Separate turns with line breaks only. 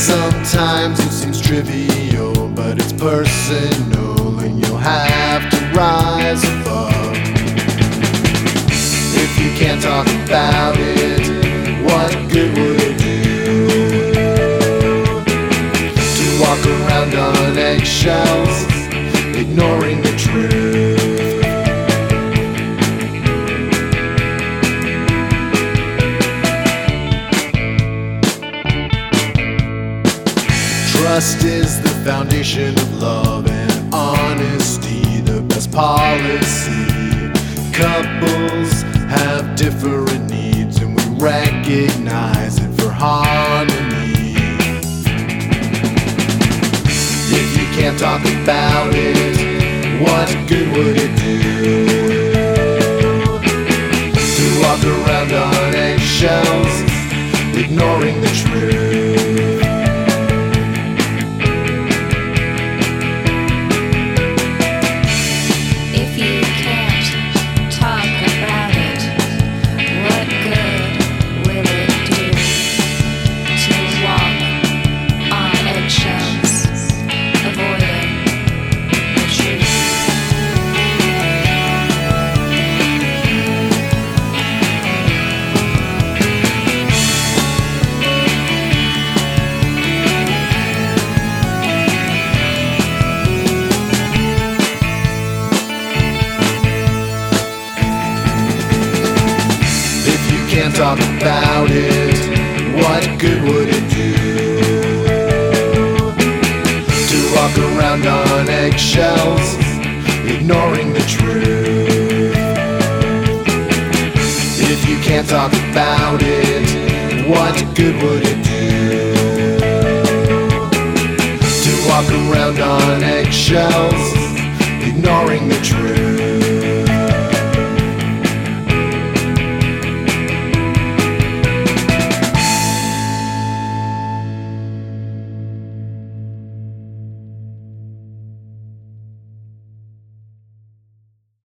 Sometimes it seems trivial, but it's personal, and you'll have to rise above. If you can't talk about it, what good would it do to walk around on eggshells, ignoring the truth? Trust is the foundation of love, and honesty the best policy. Couples have different needs, and we recognize it for harmony. If you can't talk about it, what good would it do to walk around on eggshells, ignoring the truth? Can't talk about it, what good would it do to walk around on eggshells, ignoring the truth? If you can't talk about it, what good would it do to walk around on eggshells, ignoring the truth?